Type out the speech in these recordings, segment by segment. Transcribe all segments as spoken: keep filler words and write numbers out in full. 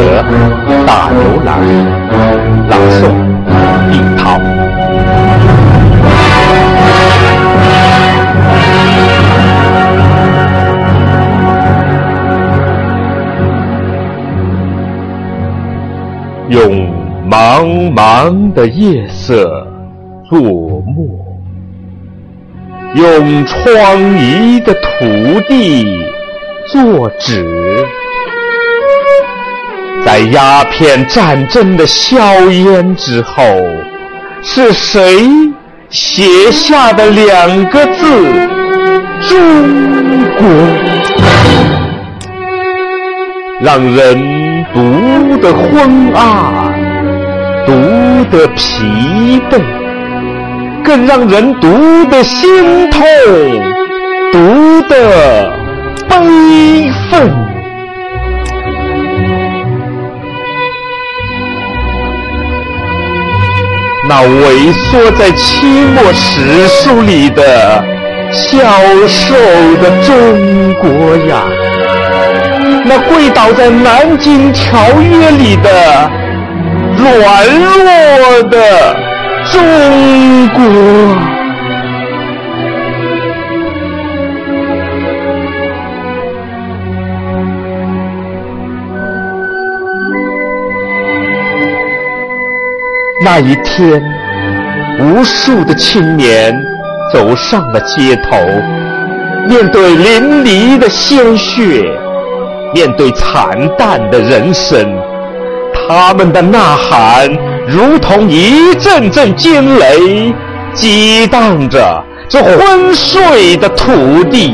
者大牛郎，朗诵尹涛。用茫茫的夜色作墨，用疮痍的土地作纸，在鸦片战争的硝烟之后，是谁写下的两个字“中国”，让人读得昏暗，读得疲惫，更让人读得心痛，读得悲愤。那萎缩在期末史书里的消瘦的中国呀，那跪倒在南京条约里的软弱的中国。那一天，无数的青年走上了街头，面对淋漓的鲜血，面对惨淡的人生，他们的呐喊如同一阵阵惊雷，激荡着这昏睡的土地。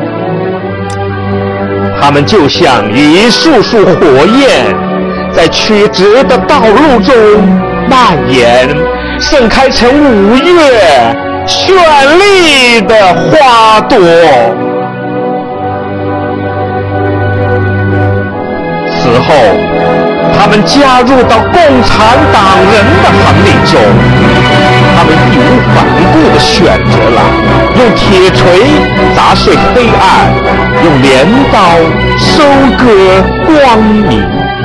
他们就像一束束火焰，在曲折的道路中蔓延，盛开成五月绚丽的花朵。此后，他们加入到共产党人的行列中，他们义无反顾地选择了用铁锤砸碎黑暗，用镰刀收割光明。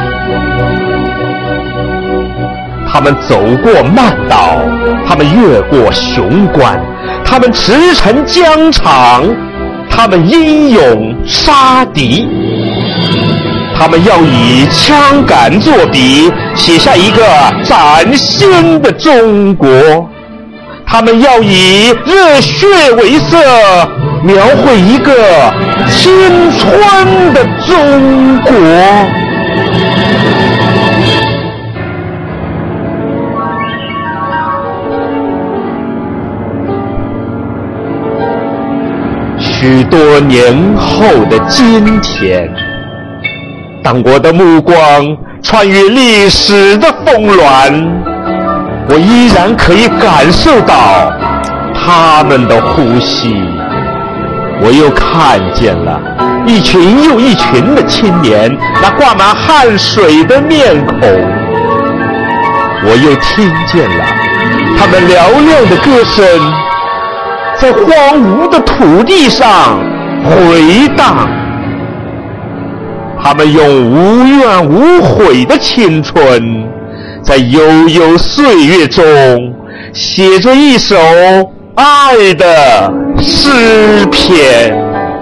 他们走过漫道，他们越过雄关，他们驰骋疆场，他们英勇杀敌。他们要以枪杆作笔，写下一个崭新的中国。他们要以热血为色，描绘一个青春的中国。许多年后的今天，当我的目光穿越历史的峰峦，我依然可以感受到他们的呼吸。我又看见了一群又一群的青年，那挂满汗水的面孔。我又听见了他们嘹亮的歌声，在荒芜的土地上回荡。他们用无怨无悔的青春，在悠悠岁月中写着一首爱的诗篇。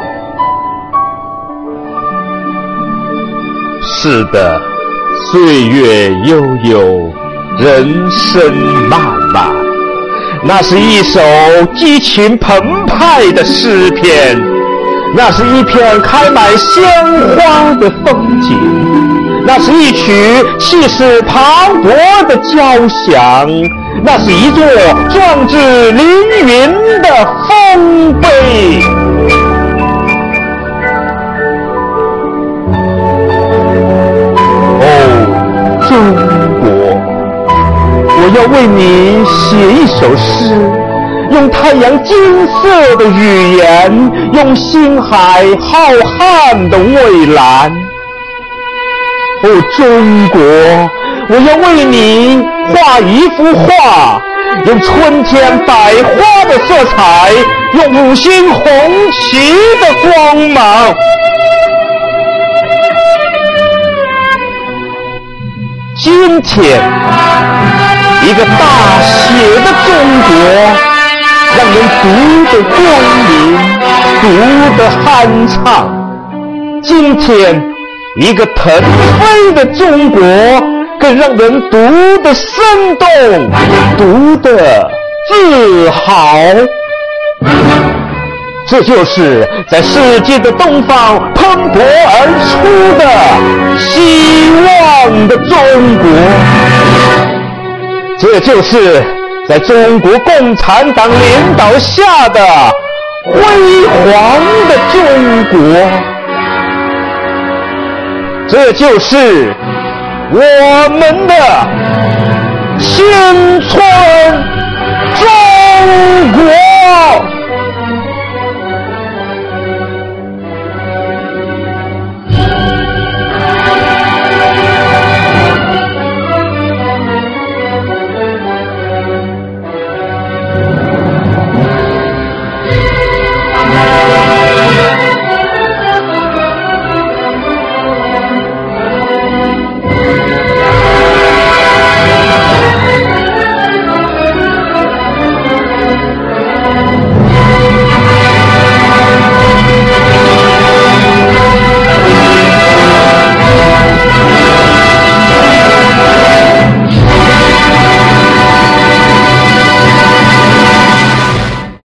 是的，岁月悠悠，人生漫漫，那是一首激情澎湃的诗篇，那是一片开满鲜花的风景，那是一曲气势磅礴的交响，那是一座壮志凌云的丰碑。哦，中国，我要为你写一首诗，用太阳金色的语言，用星海浩瀚的蔚蓝。哦，中国，我要为你画一幅画，用春天百花的色彩，用五星红旗的光芒。 今天，一个大写的中国，让人读得光明，读得酣畅。今天，一个腾飞的中国，更让人读得生动，读得自豪。这就是在世界的东方蓬勃而出的希望的中国，这就是在中国共产党领导下的辉煌的中国，这就是我们的青春中国。